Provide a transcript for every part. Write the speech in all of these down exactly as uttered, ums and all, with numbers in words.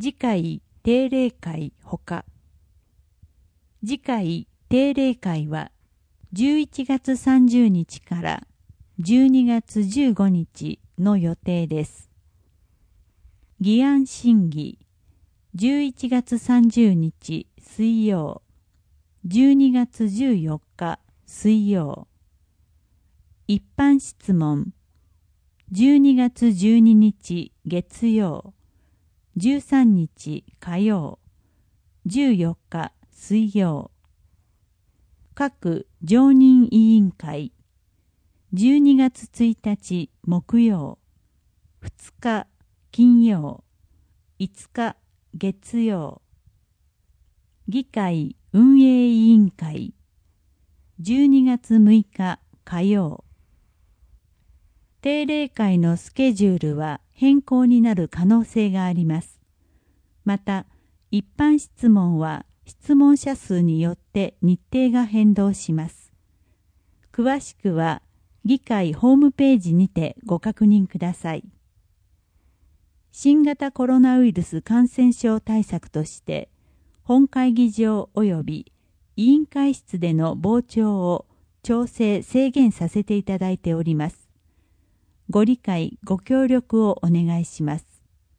次回定例会ほか。次回定例会はじゅういちがつさんじゅうにちからじゅうにがつじゅうごにちの予定です。議案審議じゅういちがつさんじゅうにち水曜、じゅうにがつじゅうよっか水曜。一般質問じゅうにがつじゅうににち月曜、じゅうさんにち火曜、じゅうよっか水曜。各常任委員会じゅうにがつついたち木曜、ふつか金曜、いつか月曜。議会運営委員会じゅうにがつむいか火曜。定例会のスケジュールは変更になる可能性があります。また、一般質問は質問者数によって日程が変動します。詳しくは議会ホームページにてご確認ください。新型コロナウイルス感染症対策として、本会議場及び委員会室での傍聴を調整制限させていただいております。ご理解ご協力をお願いします。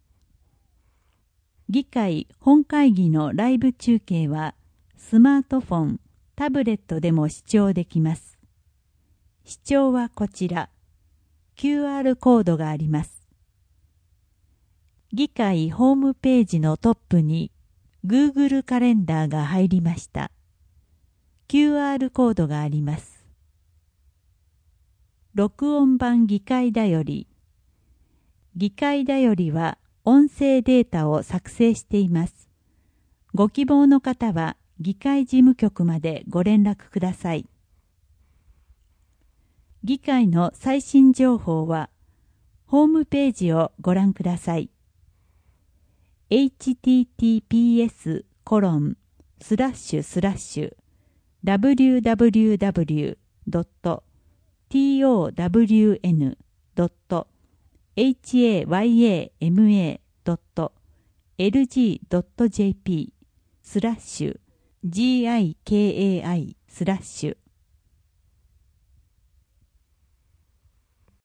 議会本会議のライブ中継はスマートフォン、タブレットでも視聴できます。視聴はこちら、キューアール コードがあります。議会ホームページのトップに Google カレンダーが入りました。キューアール コードがあります。録音版議会だより。議会だよりは音声データを作成しています。ご希望の方は議会事務局までご連絡ください。議会の最新情報はホームページをご覧ください。エイチティーティーピーエスコロンスラッシュスラッシュダブリューダブリューダブリュードットトーンドットエイチエーワイエーエムエードットエルジードットジェーピースラッシュジーアイケーエーアイスラッシュ